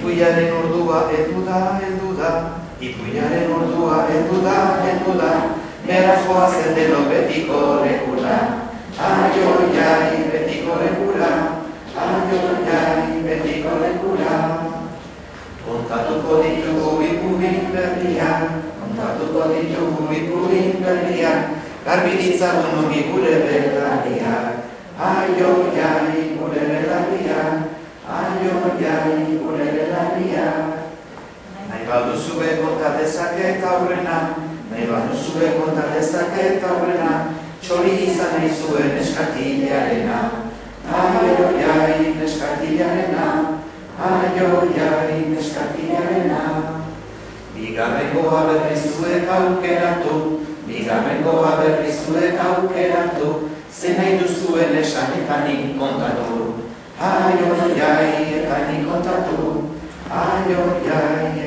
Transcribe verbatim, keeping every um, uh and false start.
Ipuiaren ordua heldu da, heldu da, ipuiaren ordua heldu da, heldu da, beraz goazen denok betiko lekura, aio jai betiko lekura, aio jai betiko lekura. Kontatuko ditugu ipuin berrian, kontatuko ditugu ipuin berrian, garbi ditzagun ongi gure belarriak, aio jai gure belarriak, aio jai gure belarriak. Nahi baduzue konta dezaket aurrena, nahi baduzue konta dezaket aurrena, txori izan nahi zuen eskatilarena, aio jai eskatilarena, aio jai eskatilarena. Bigarrengoa berriz zuek aukeratu, bigarrengoa berriz zuek aukeratu, zen nahi duzuen esan eta nik kontatu, aio jai eta nik kontatu, aio jai